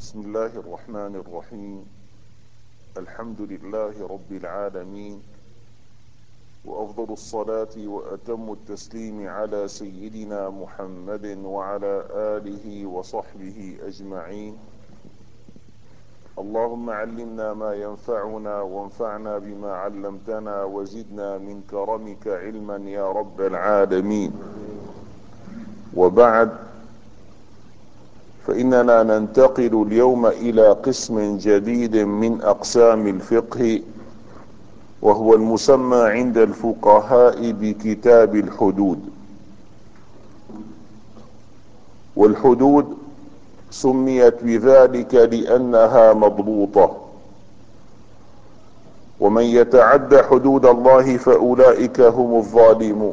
بسم الله الرحمن الرحيم. الحمد لله رب العالمين، وأفضل الصلاة وأتم التسليم على سيدنا محمد وعلى آله وصحبه أجمعين. اللهم علمنا ما ينفعنا وانفعنا بما علمتنا وزدنا من كرمك علما يا رب العالمين. وبعد، فإننا ننتقل اليوم إلى قسم جديد من أقسام الفقه، وهو المسمى عند الفقهاء بكتاب الحدود. والحدود سميت بذلك لأنها مضبوطة، ومن يتعد حدود الله فأولئك هم الظالمون.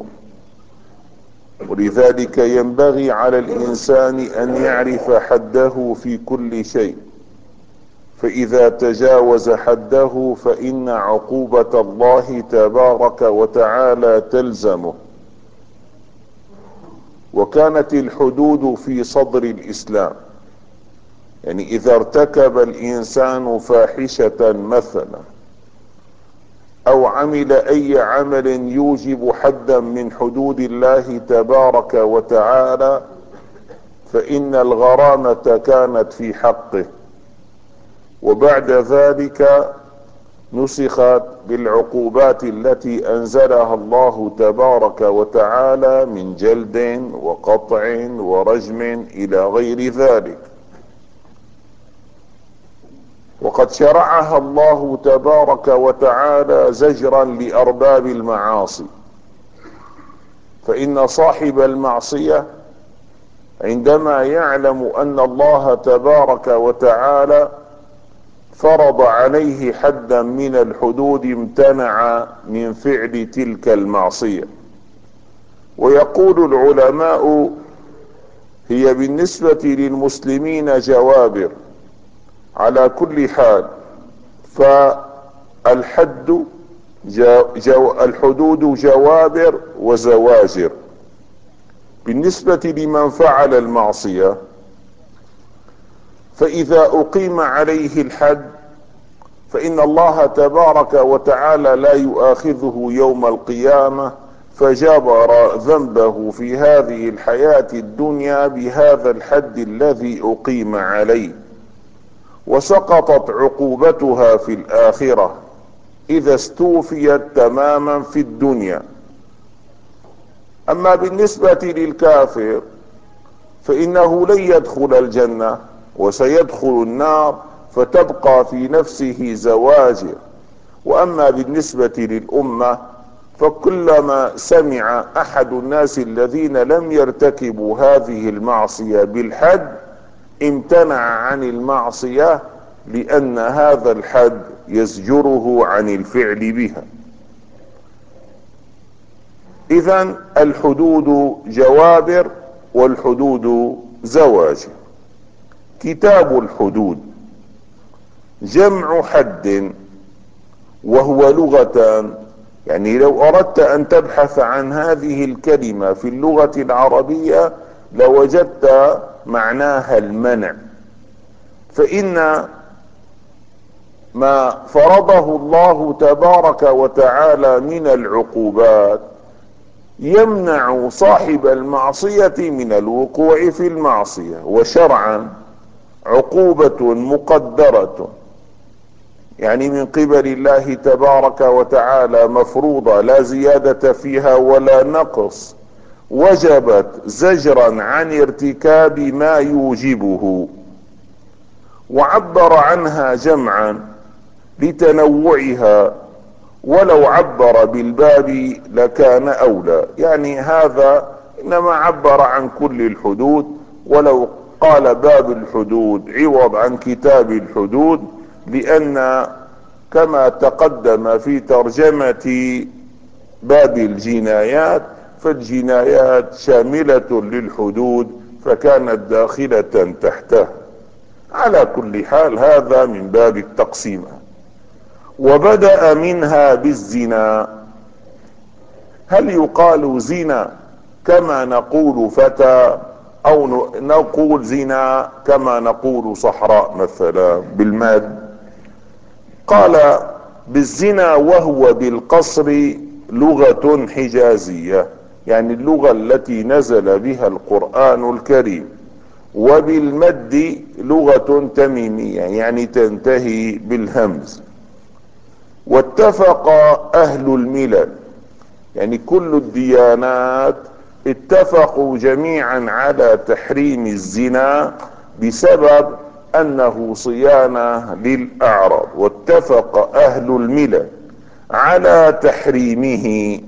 ولذلك ينبغي على الإنسان أن يعرف حده في كل شيء، فإذا تجاوز حده فإن عقوبة الله تبارك وتعالى تلزمه. وكانت الحدود في صدر الإسلام، يعني إذا ارتكب الإنسان فاحشة مثلا أو عمل أي عمل يوجب حدا من حدود الله تبارك وتعالى، فإن الغرامة كانت في حقه. وبعد ذلك نسخت بالعقوبات التي أنزلها الله تبارك وتعالى من جلد وقطع ورجم إلى غير ذلك. وقد شرعها الله تبارك وتعالى زجرا لأرباب المعاصي، فإن صاحب المعصية عندما يعلم أن الله تبارك وتعالى فرض عليه حدا من الحدود امتنع من فعل تلك المعصية. ويقول العلماء هي بالنسبة للمسلمين جوابر على كل حال، فالحد الحدود جوابر وزواجر. بالنسبة لمن فعل المعصية، فإذا أقيم عليه الحد فإن الله تبارك وتعالى لا يؤاخذه يوم القيامة، فجبر ذنبه في هذه الحياة الدنيا بهذا الحد الذي أقيم عليه، وسقطت عقوبتها في الآخرة إذا استوفيت تماما في الدنيا. أما بالنسبة للكافر فإنه لن يدخل الجنة وسيدخل النار، فتبقى في نفسه زواجر. وأما بالنسبة للأمة فكلما سمع أحد الناس الذين لم يرتكبوا هذه المعصية بالحد امتنع عن المعصية، لأن هذا الحد يزجره عن الفعل بها. إذن الحدود جوابر والحدود زواجر. كتاب الحدود جمع حد، وهو لغة، يعني لو أردت أن تبحث عن هذه الكلمة في اللغة العربية لوجدت معناها المنع. فإن ما فرضه الله تبارك وتعالى من العقوبات يمنع صاحب المعصية من الوقوع في المعصية. وشرعا عقوبة مقدرة، يعني من قبل الله تبارك وتعالى مفروضة، لا زيادة فيها ولا نقص، وجبت زجرا عن ارتكاب ما يوجبه. وعبر عنها جمعا لتنوعها، ولو عبر بالباب لكان أولى. يعني هذا إنما عبر عن كل الحدود، ولو قال باب الحدود عوض عن كتاب الحدود، لأن كما تقدم في ترجمة باب الجنايات فالجنايات شاملة للحدود، فكانت داخلة تحته. على كل حال هذا من باب التقسيم. وبدأ منها بالزنا. هل يقال زنا كما نقول فتى او نقول زنا كما نقول صحراء مثلا بالمد. قال بالزنا وهو بالقصر لغة حجازية، يعني اللغة التي نزل بها القرآن الكريم، وبالمد لغة تميمية يعني تنتهي بالهمز. واتفق اهل الملل، يعني كل الديانات اتفقوا جميعا على تحريم الزنا بسبب انه صيانة للاعراض. واتفق اهل الملل على تحريمه،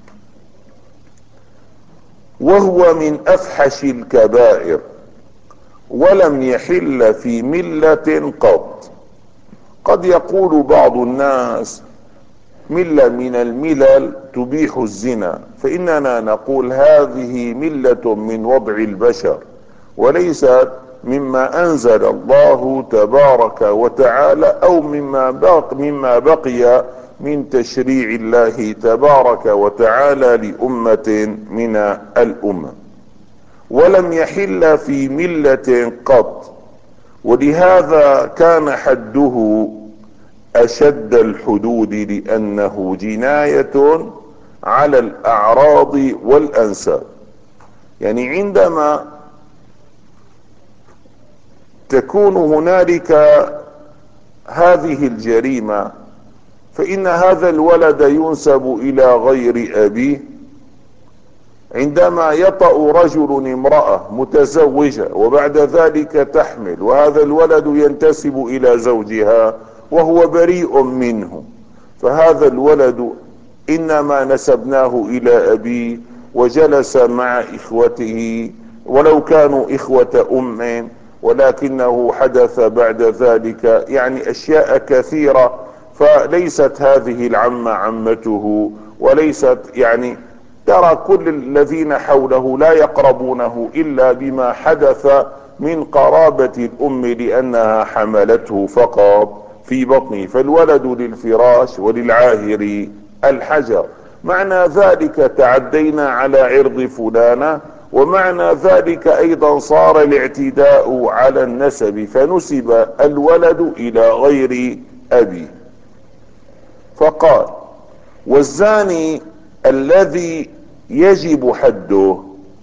وهو من افحش الكبائر، ولم يحل في ملة قط. قد يقول بعض الناس ملة من الملل تبيح الزنا، فإننا نقول هذه ملة من وضع البشر، وليست مما أنزل الله تبارك وتعالى، أو مما بقي من تشريع الله تبارك وتعالى لأمة من الأمم. ولم يحل في ملة قط، ولهذا كان حده اشد الحدود، لانه جناية على الاعراض والانساب. يعني عندما تكون هنالك هذه الجريمة، فان هذا الولد ينسب الى غير ابيه. عندما يطأ رجل امرأة متزوجة وبعد ذلك تحمل، وهذا الولد ينتسب الى زوجها وهو بريء منه، فهذا الولد انما نسبناه الى ابيه وجلس مع اخوته ولو كانوا اخوة ام، ولكنه حدث بعد ذلك يعني اشياء كثيرة، فليست هذه العمة عمته، وليست يعني ترى كل الذين حوله لا يقربونه الا بما حدث من قرابة الام، لانها حملته فقط في بطنه، فالولد للفراش وللعاهر الحجر. معنى ذلك تعدينا على عرض فلانة، ومعنى ذلك ايضا صار الاعتداء على النسب، فنسب الولد الى غير ابيه. فقال والزاني الذي يجب حده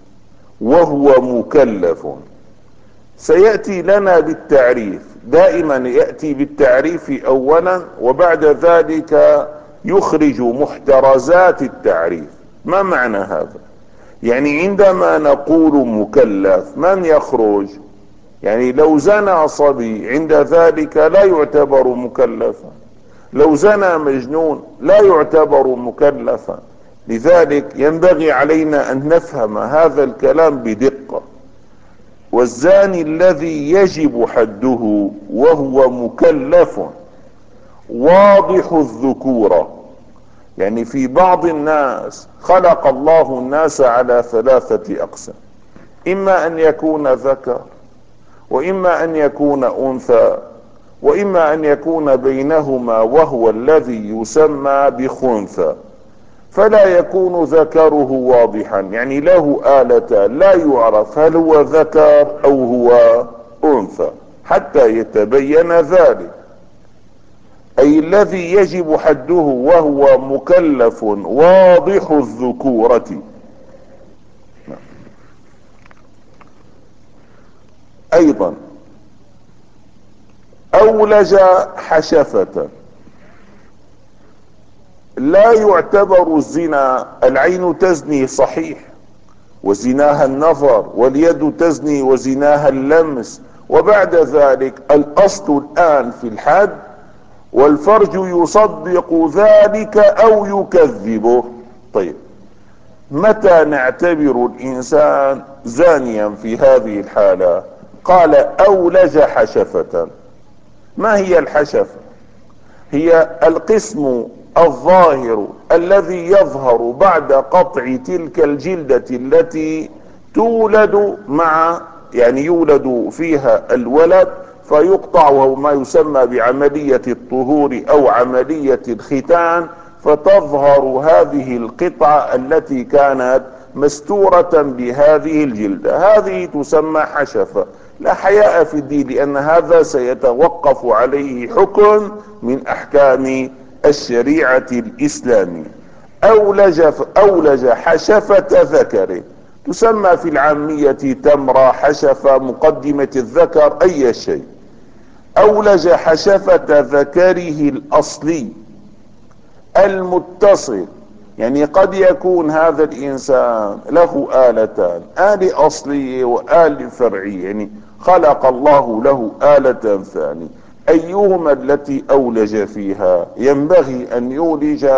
وهو مكلف. سيأتي لنا بالتعريف، دائما يأتي بالتعريف اولا وبعد ذلك يخرج محترزات التعريف. ما معنى هذا؟ يعني عندما نقول مكلف من يخرج؟ يعني لو زنى صبي عند ذلك لا يعتبر مكلفا، لو زنى مجنون لا يعتبر مكلفا. لذلك ينبغي علينا ان نفهم هذا الكلام بدقة. والزاني الذي يجب حده وهو مكلف واضح الذكورة. يعني في بعض الناس خلق الله الناس على ثلاثة اقسام: اما ان يكون ذكر، واما ان يكون انثى، واما ان يكون بينهما وهو الذي يسمى بخنثى. فلا يكون ذكره واضحا، يعني له آلتان لا يعرف هل هو ذكر او هو انثى حتى يتبين ذلك. اي الذي يجب حده وهو مكلف واضح الذكورة. ايضا اولج حشفة. لا يعتبر الزنا، العين تزني صحيح وزناها النظر، واليد تزني وزناها اللمس، وبعد ذلك الاصل الان في الحد والفرج يصدق ذلك او يكذبه. طيب متى نعتبر الانسان زانيا في هذه الحالة؟ قال اولج حشفة. ما هي الحشفة؟ هي القسم الظاهر الذي يظهر بعد قطع تلك الجلدة التي تولد مع، يعني يولد فيها الولد فيقطع، وهو ما يسمى بعملية الطهور او عملية الختان، فتظهر هذه القطعة التي كانت مستورة بهذه الجلدة، هذه تسمى حشفة. لا حياء في الدين، لأن هذا سيتوقف عليه حكم من أحكام الشريعة الإسلامية. أولج حشفة ذكره، تسمى في العامية تمرة، حشفة، مقدمة الذكر، أي شيء. أولج حشفة ذكره الأصلي المتصل، يعني قد يكون هذا الإنسان له آلتان، آلة أصلية وآلة فرعية، يعني خلق الله له آلة ثانية، أيهما التي أولج فيها؟ ينبغي أن يولج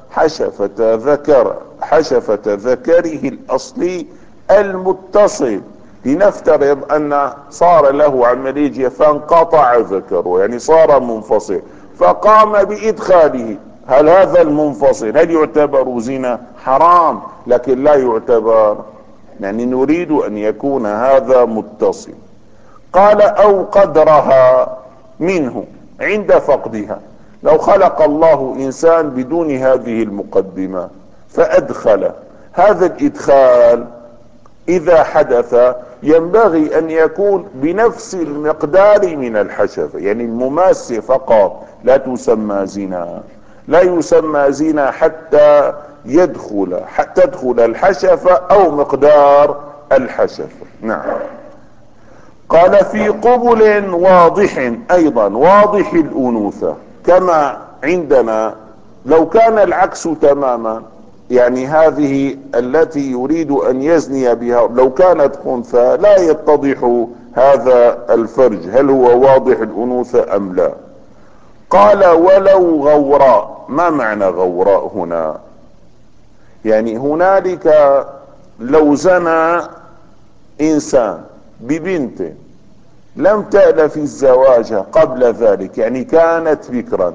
حشفة ذكره الأصلي المتصل. لنفترض أن صار له عملية فانقطع ذكره، يعني صار منفصل، فقام بإدخاله. هل هذا المنفصل هل يعتبر زنا؟ حرام، لكن لا يعتبر، يعني نريد أن يكون هذا متصل. قال أو قدرها منه عند فقدها، لو خلق الله إنسان بدون هذه المقدمة فأدخل، هذا الإدخال إذا حدث ينبغي أن يكون بنفس المقدار من الحشفة، يعني المماسة فقط، لا تسمى زنا، لا يسمى زنا حتى تدخل الحشفة أو مقدار الحشفة. نعم. قال في قبل واضح، أيضا واضح الأنوثة كما عندنا. لو كان العكس تماما، يعني هذه التي يريد أن يزني بها لو كانت أنثى لا يتضح هذا الفرج هل هو واضح الأنوثة أم لا. قال ولو غوراء. ما معنى غوراء هنا؟ يعني هنالك لو زنى إنسان ببنت لم تألف الزواج قبل ذلك، يعني كانت بكرا،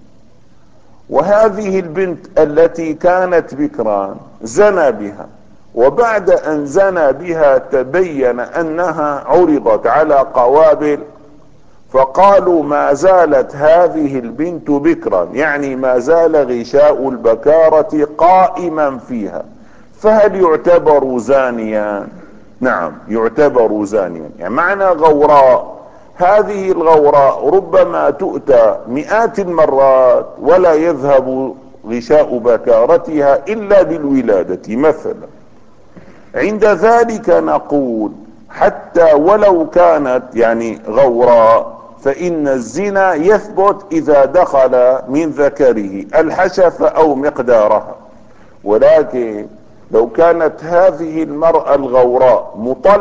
وهذه البنت التي كانت بكرا زنى بها، وبعد أن زنى بها تبين أنها عرضت على قوابل، فقالوا ما زالت هذه البنت بكرا، يعني ما زال غشاء البكارة قائما فيها، فهل يعتبر زانيا؟ نعم يعتبر زانيا. يعني معنى غوراء، هذه الغوراء ربما تؤتى مئات المرات ولا يذهب غشاء بكارتها إلا بالولادة مثلا. عند ذلك نقول حتى ولو كانت يعني غوراء، فإن الزنا يثبت إذا دخل من ذكره الحشفة أو مقدارها. ولكن لو كانت هذه المرأة الغوراء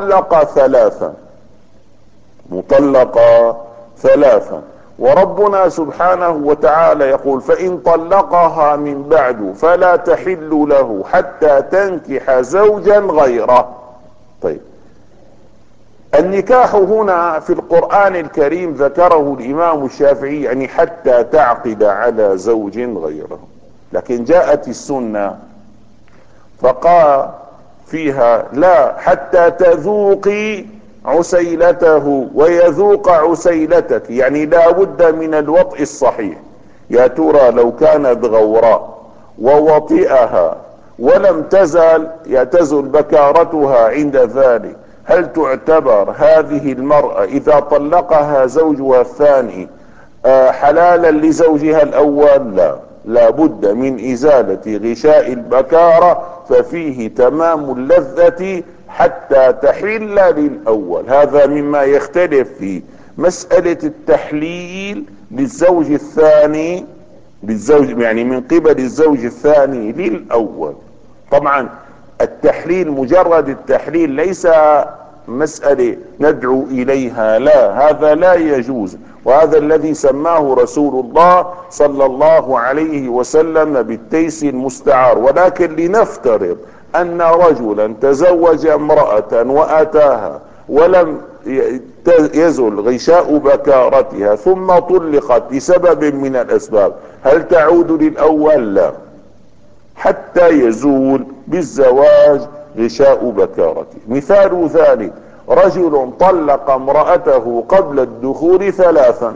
مطلقة ثلاثا، وربنا سبحانه وتعالى يقول فإن طلقها من بعد فلا تحل له حتى تنكح زوجا غيره. طيب، النكاح هنا في القرآن الكريم ذكره الإمام الشافعي يعني حتى تعقد على زوج غيره، لكن جاءت السنة فقال فيها لا، حتى تذوقي عسيلته ويذوق عسيلتك، يعني لا بد من الوطء الصحيح. يا ترى لو كانت غوراء ووطئها ولم تزل بكارتها عند ذلك، هل تعتبر هذه المرأة إذا طلقها زوجها الثاني حلالا لزوجها الأول؟ لا بد من إزالة غشاء البكارة، ففيه تمام اللذة حتى تحل للأول. هذا مما يختلف في مسألة التحليل للزوج الثاني، يعني من قبل الزوج الثاني للأول. طبعا التحليل مجرد التحليل ليس مسألة ندعو إليها، لا، هذا لا يجوز، وهذا الذي سماه رسول الله صلى الله عليه وسلم بالتيس المستعار. ولكن لنفترض أن رجلا تزوج امرأة وأتاها ولم يزل غشاء بكارتها ثم طلقت لسبب من الأسباب، هل تعود للأول؟ لا، حتى يزول بالزواج غشاء بكارته. مثال ذلك رجل طلق امرأته قبل الدخول 3،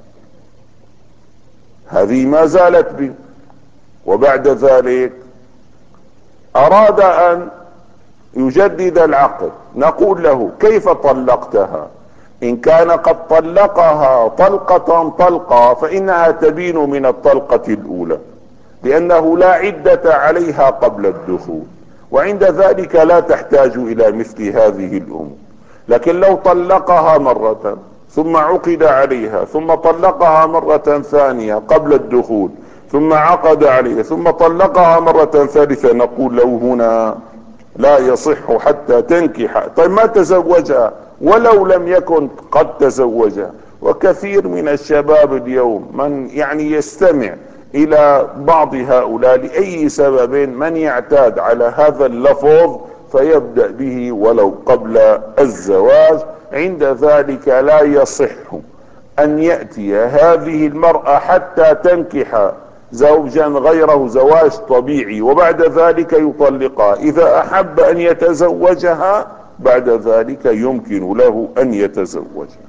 هذه ما زالت به، وبعد ذلك أراد أن يجدد العقد، نقول له كيف طلقتها؟ ان كان قد طلقها طلقة طلقة فانها تبين من الطلقة الاولى، لانه لا عدة عليها قبل الدخول، وعند ذلك لا تحتاج الى مثل هذه الامور. لكن لو طلقها مرة ثم عقد عليها ثم طلقها مرة ثانية قبل الدخول ثم عقد عليها ثم طلقها مرة ثالثة، نقول له هنا لا يصح حتى تنكح. طيب ما تزوجها ولو لم يكن قد تزوجها. وكثير من الشباب اليوم من يعني يستمع الى بعض هؤلاء لاي سبب، من يعتاد على هذا اللفظ فيبدأ به ولو قبل الزواج. عند ذلك لا يصح ان يأتي هذه المرأة حتى تنكح زوجا غيره زواج طبيعي وبعد ذلك يطلقها. اذا احب ان يتزوجها بعد ذلك يمكن له ان يتزوجها.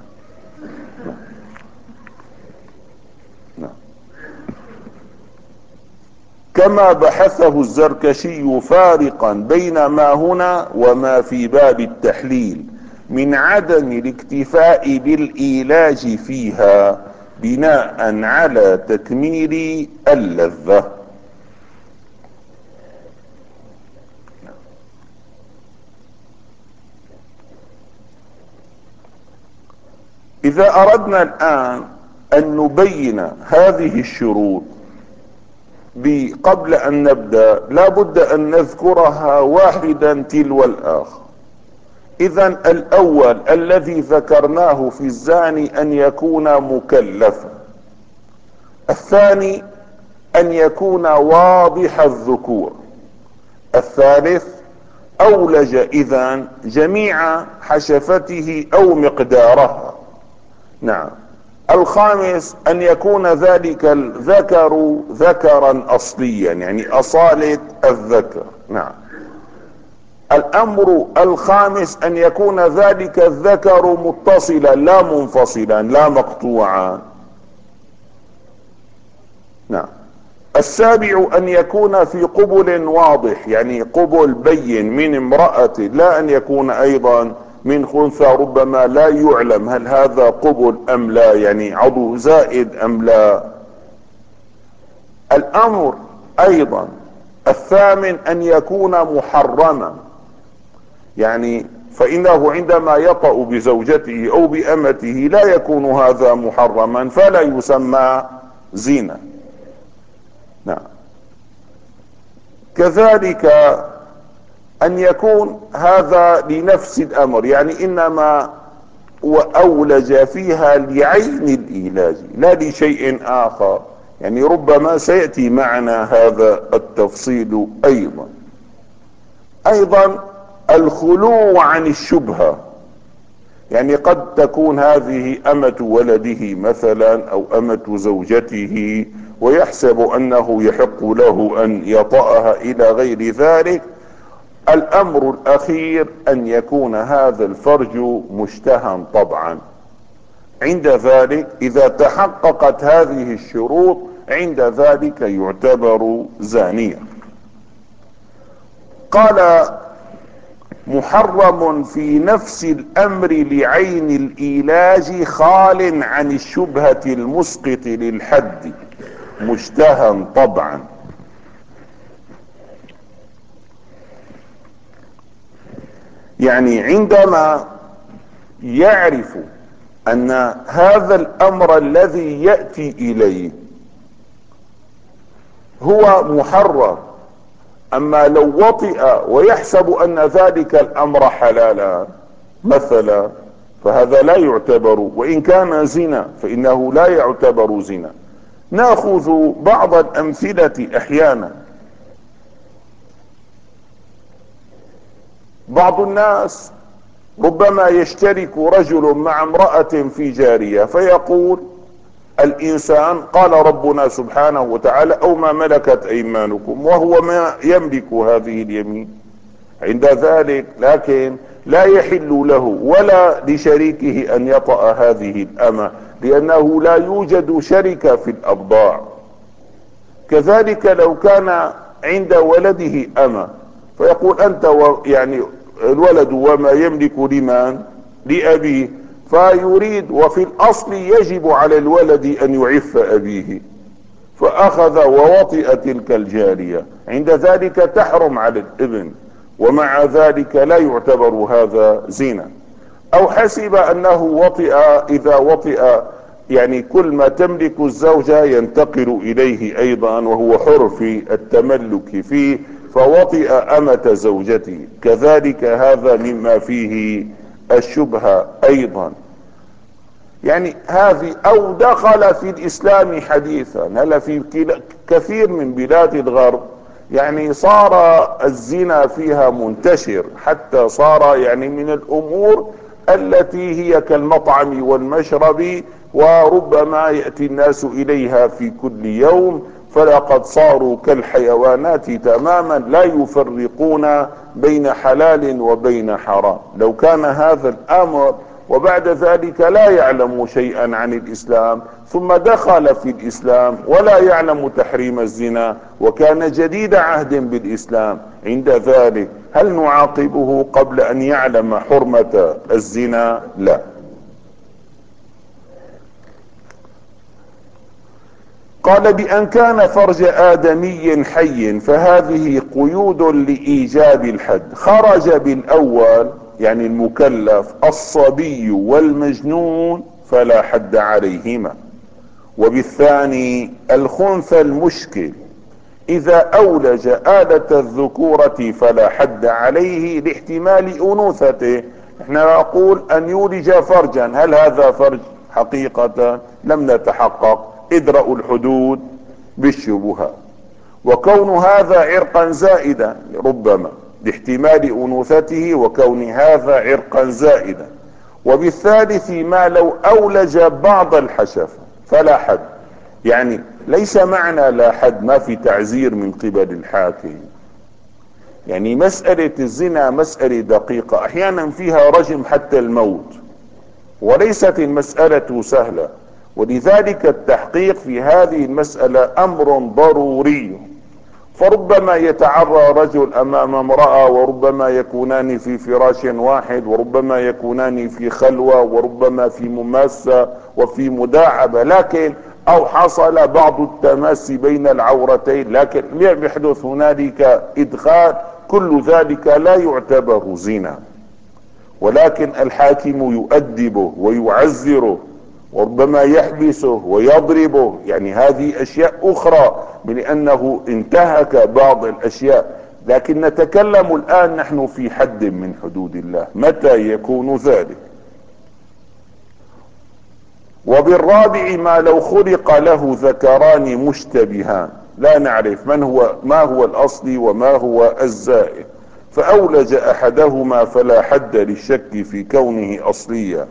نعم. كما بحثه الزركشي فارقا بين ما هنا وما في باب التحليل من عدم الاكتفاء بالايلاج فيها بناء على تكميل اللذة. اذا اردنا الان ان نبين هذه الشروط قبل ان نبدأ لا بد ان نذكرها واحدا تلو الاخر. اذا الاول الذي ذكرناه في الزاني ان يكون مكلفا، الثاني ان يكون واضح الذكور، الثالث اولج اذا جميع حشفته او مقدارها، نعم، الخامس ان يكون ذلك الذكر ذكرا اصليا يعني اصالة الذكر، نعم، الامر الخامس ان يكون ذلك الذكر متصلا لا منفصلا لا مقطوعا، نعم، السابع ان يكون في قبل واضح يعني قبل بين من امرأة، لا ان يكون ايضا من خنثى ربما لا يعلم هل هذا قبل ام لا يعني عضو زائد ام لا. الامر ايضا الثامن ان يكون محرما، يعني فانه عندما يطأ بزوجته او بامته لا يكون هذا محرما فلا يسمى زنا، نعم. كذلك ان يكون هذا لنفس الامر يعني انما واولج فيها لعين الايلاج لا لشيء اخر، يعني ربما سيأتي معنا هذا التفصيل ايضا. ايضا الخلو عن الشبهة، يعني قد تكون هذه امة ولده مثلا او امة زوجته ويحسب انه يحق له ان يطأها الى غير ذلك. الامر الاخير ان يكون هذا الفرج مشتهى طبعا، عند ذلك اذا تحققت هذه الشروط عند ذلك يعتبر زانيا. قال محرم في نفس الامر لعين الايلاج خال عن الشبهة المسقط للحد مشتهى طبعا. يعني عندما يعرف ان هذا الامر الذي يأتي اليه هو محرم، اما لو وطئ ويحسب ان ذلك الامر حلالا مثلا فهذا لا يعتبر، وان كان زنا فانه لا يعتبر زنا. ناخذ بعض الامثلة احيانا. بعض الناس ربما يشترك رجل مع امرأة في جارية فيقول الانسان قال ربنا سبحانه وتعالى او ما ملكت ايمانكم، وهو ما يملك هذه اليمين. عند ذلك لكن لا يحل له ولا لشريكه ان يطأ هذه الامة لانه لا يوجد شركة في الابضاع. كذلك لو كان عند ولده امة فيقول انت يعني الولد وما يملك لمن؟ لابيه. فيريد، وفي الاصل يجب على الولد ان يعف ابيه، فاخذ ووطئ تلك الجارية، عند ذلك تحرم على الابن، ومع ذلك لا يعتبر هذا زنا. او حسب انه وطئ، اذا وطئ يعني كل ما تملك الزوجة ينتقل اليه ايضا، وهو حر في التملك فيه، فوطئ امة زوجته، كذلك هذا مما فيه الشبهة ايضا. يعني هذه، او دخل في الاسلام حديثا. هلا في كثير من بلاد الغرب يعني صار الزنا فيها منتشر، حتى صار يعني من الامور التي هي كالمطعم والمشرب، وربما يأتي الناس اليها في كل يوم، فلقد صاروا كالحيوانات تماما، لا يفرقون بين حلال وبين حرام. لو كان هذا الامر وبعد ذلك لا يعلم شيئا عن الاسلام، ثم دخل في الاسلام ولا يعلم تحريم الزنا، وكان جديد عهد بالاسلام، عند ذلك هل نعاقبه قبل ان يعلم حرمة الزنا؟ لا. قال بأن كان فرج آدمي حي، فهذه قيود لإيجاب الحد. خرج بالأول يعني المكلف الصبي والمجنون فلا حد عليهما، وبالثاني الخنثى المشكل إذا أولج آلة الذكورة فلا حد عليه لاحتمال أنوثته. احنا نقول أن يولج فرجا، هل هذا فرج حقيقة؟ لم نتحقق، ادرأوا الحدود بالشبهات. وكون هذا عرقا زائدا ربما لاحتمال أنوثته، وكون هذا عرقا زائدا. وبالثالث ما لو أولج بعض الحشفة فلا حد. يعني ليس معنى لا حد ما في تعزير من قبل الحاكم. يعني مسألة الزنا مسألة دقيقة، احيانا فيها رجم حتى الموت، وليست المسألة سهلة، ولذلك التحقيق في هذه المسألة امر ضروري. فربما يتعرى رجل امام امرأة، وربما يكونان في فراش واحد، وربما يكونان في خلوة، وربما في مماسة وفي مداعبة، لكن او حصل بعض التماس بين العورتين، لكن لم يحدث هنالك ادخال، كل ذلك لا يعتبر زنا. ولكن الحاكم يؤدبه ويعزره، وربما يحبسه ويضربه، يعني هذه اشياء اخرى من انه انتهك بعض الاشياء. لكن نتكلم الان نحن في حد من حدود الله، متى يكون ذلك؟ وبالرابع ما لو خلق له ذكران مشتبهان، لا نعرف ما هو الاصلي وما هو الزائد، فاولج احدهما فلا حد للشك في كونه اصليا،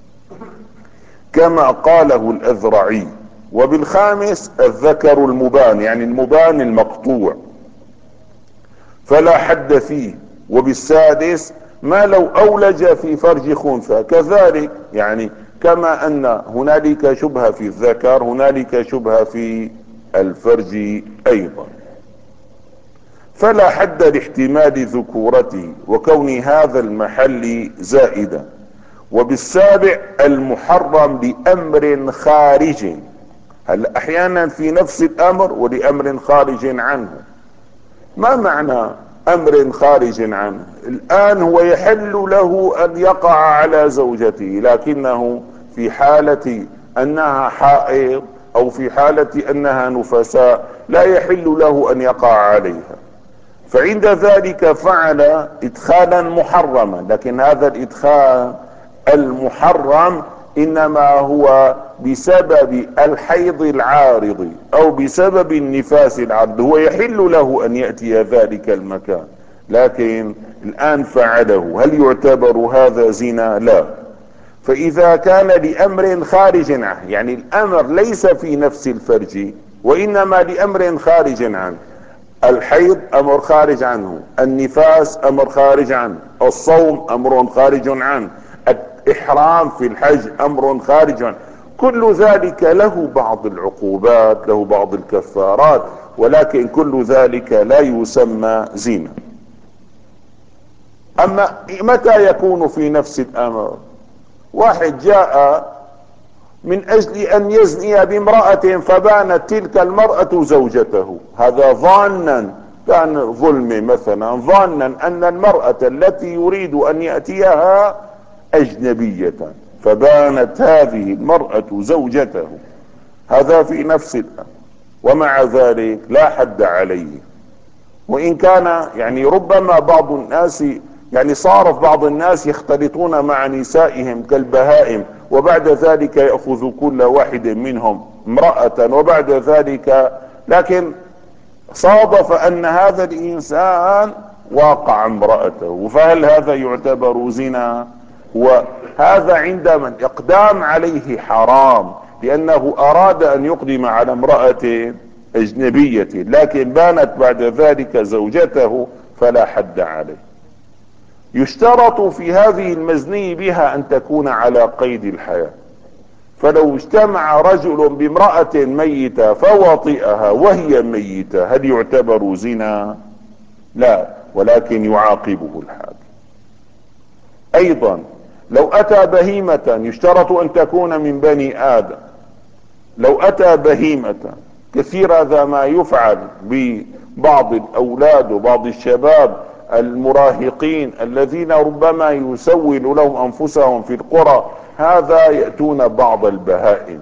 كما قاله الأذرعي. وبالخامس الذكر المبان، يعني المبان المقطوع، فلا حد فيه. وبالسادس ما لو أولج في فرج خنثى، كذلك يعني كما أن هنالك شبهة في الذكر هنالك شبهة في الفرج أيضا، فلا حد لاحتمال ذكورته وكون هذا المحل زائدا. وبالسابع المحرم لأمر خارج. هل احيانا في نفس الامر ولامر خارج عنه. ما معنى امر خارج عنه؟ الان هو يحل له ان يقع على زوجته، لكنه في حالة انها حائض او في حالة انها نفساء لا يحل له ان يقع عليها، فعند ذلك فعل ادخالا محرما. لكن هذا الادخال المحرم انما هو بسبب الحيض العارض او بسبب النفاس العارض، هو يحل له ان يأتي ذلك المكان، لكن الان فعله، هل يعتبر هذا زنا؟ لا. فاذا كان لامر خارج عنه، يعني الامر ليس في نفس الفرج وانما لامر خارج عنه، الحيض امر خارج عنه، النفاس امر خارج عنه، الصوم امر خارج عنه، الاحرام في الحج امر خارج عنه، كل ذلك له بعض العقوبات، له بعض الكفارات، ولكن كل ذلك لا يسمى زنا. اما متى يكون في نفس الامر؟ واحد جاء من اجل ان يزني بامرأة فبانت تلك المرأة زوجته، هذا ظانا، كان ظلم مثلا، ظانا ان المرأة التي يريد ان يأتيها اجنبية فبانت هذه المرأة زوجته، هذا في نفس الامر، ومع ذلك لا حد عليه. وان كان يعني ربما بعض الناس يعني صار بعض الناس يختلطون مع نسائهم كالبهائم، وبعد ذلك يأخذ كل واحد منهم امرأة وبعد ذلك، لكن صادف ان هذا الانسان واقع امرأته، فهل هذا يعتبر زنا؟ وهذا عند من اقدام عليه حرام، لانه اراد ان يقدم على امرأة اجنبية لكن بانت بعد ذلك زوجته، فلا حد عليه. يشترط في هذه المزني بها ان تكون على قيد الحياة، فلو اجتمع رجل بامرأة ميتة فوطئها وهي ميتة هل يعتبر زنا؟ لا، ولكن يعاقبه الحاكم. ايضا لو اتى بهيمة، يشترط ان تكون من بني ادم، لو اتى بهيمة، كثير هذا ما يفعل ببعض الاولاد وبعض الشباب المراهقين الذين ربما يسول لهم انفسهم في القرى، هذا يأتون بعض البهائم،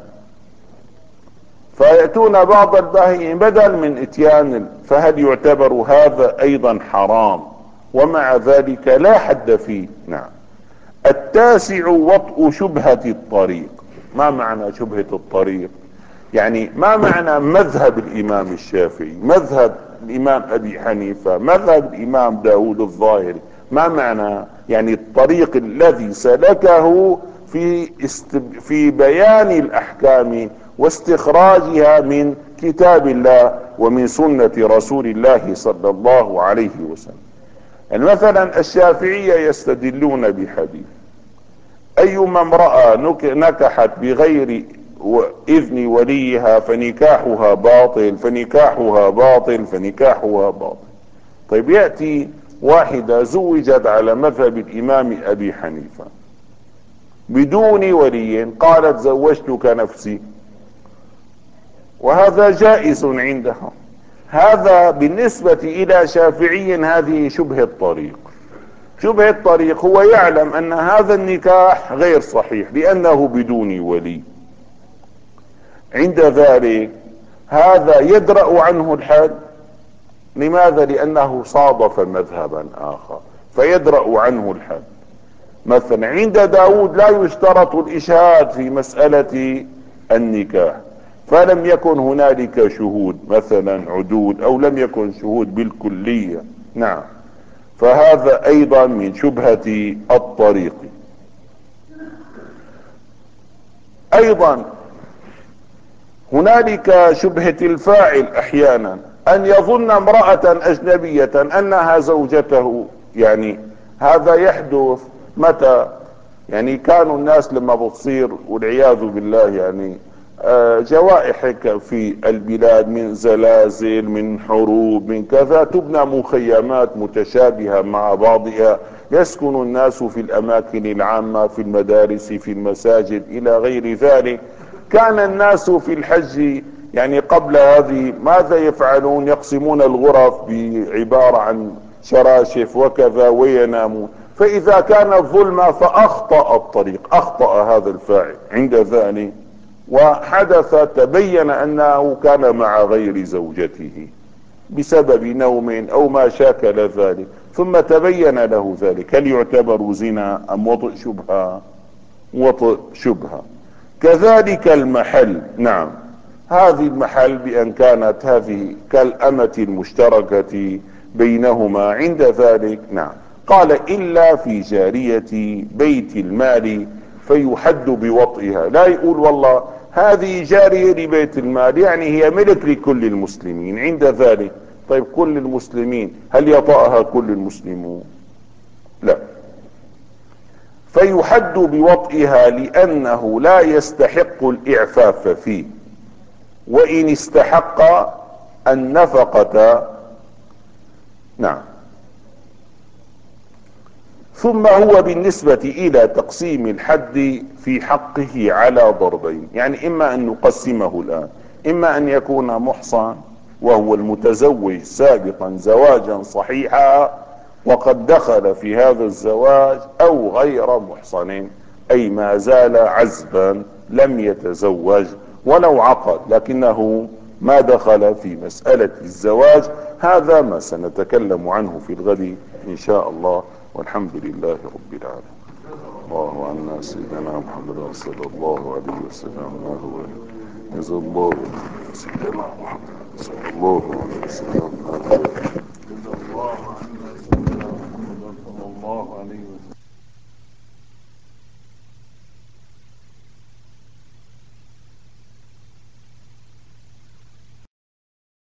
فيأتون بعض البهائم بدل من اتيان، فهل يعتبر هذا ايضا حرام؟ ومع ذلك لا حد فيه. نعم. التاسع وطء شبهة الطريق. ما معنى شبهة الطريق؟ يعني ما معنى مذهب الامام الشافعي، مذهب الامام ابي حنيفة، مذهب الامام داود الظاهري؟ ما معنى يعني الطريق الذي سلكه في بيان الاحكام واستخراجها من كتاب الله ومن سنة رسول الله صلى الله عليه وسلم. يعني مثلا الشافعية يستدلون بحديث: ايما امرأة نكحت بغير اذن وليها فنكاحها باطل فنكاحها باطل فنكاحها باطل. طيب يأتي واحدة زوجت على مذهب الامام ابي حنيفة بدون ولي، قالت زوجتك نفسي، وهذا جائز عندهم، هذا بالنسبة الى شافعي هذه شبه الطريق. شبه الطريق هو يعلم ان هذا النكاح غير صحيح لانه بدون ولي، عند ذلك هذا يدرأ عنه الحد. لماذا؟ لانه صادف مذهبا اخر فيدرأ عنه الحد. مثلا عند داود لا يشترط الاشهاد في مسألة النكاح، فلم يكن هنالك شهود مثلا عدود او لم يكن شهود بالكلية. نعم، فهذا ايضا من شبهة الطريق. ايضا هنالك شبهة الفاعل احيانا، ان يظن امرأة اجنبية انها زوجته. يعني هذا يحدث متى؟ يعني كانوا الناس لما بتصير والعياذ بالله يعني جوائح في البلاد من زلازل من حروب من كذا، تبنى مخيمات متشابهة مع بعضها، يسكن الناس في الاماكن العامة في المدارس في المساجد الى غير ذلك. كان الناس في الحج يعني قبل هذه ماذا يفعلون؟ يقسمون الغرف بعبارة عن شراشف وكذا وينامون، فاذا كان الظلم فاخطأ الطريق، اخطأ هذا الفاعل عند ذلك وحدث تبين انه كان مع غير زوجته بسبب نوم او ما شاكل ذلك، ثم تبين له ذلك، هل يعتبر زنا ام وطئ شبهة؟ وطئ شبهة. كذلك المحل. نعم، هذه المحل بان كانت هذه كالأمة المشتركة بينهما، عند ذلك نعم. قال الا في جارية بيت المال فيحد بوطئها. لا يقول والله هذه جارية لبيت المال يعني هي ملك لكل المسلمين، عند ذلك طيب كل المسلمين هل يطأها كل المسلمون؟ لا. فيحد بوطئها لانه لا يستحق الاعفاف فيه، وان استحق النفقة. نعم. ثم هو بالنسبة الى تقسيم الحد في حقه على ضربين، يعني اما ان نقسمه الان، اما ان يكون محصن وهو المتزوج سابقا زواجا صحيحا وقد دخل في هذا الزواج، او غير محصن اي ما زال عزبا لم يتزوج ولو عقد لكنه ما دخل في مسألة الزواج. هذا ما سنتكلم عنه في الغد ان شاء الله، والحمد لله رب العالمين. الله عنا سيدنا محمد صلى الله عليه وسلم ما هو جزا الله سيدنا محمد صلى الله عليه وسلم ما هو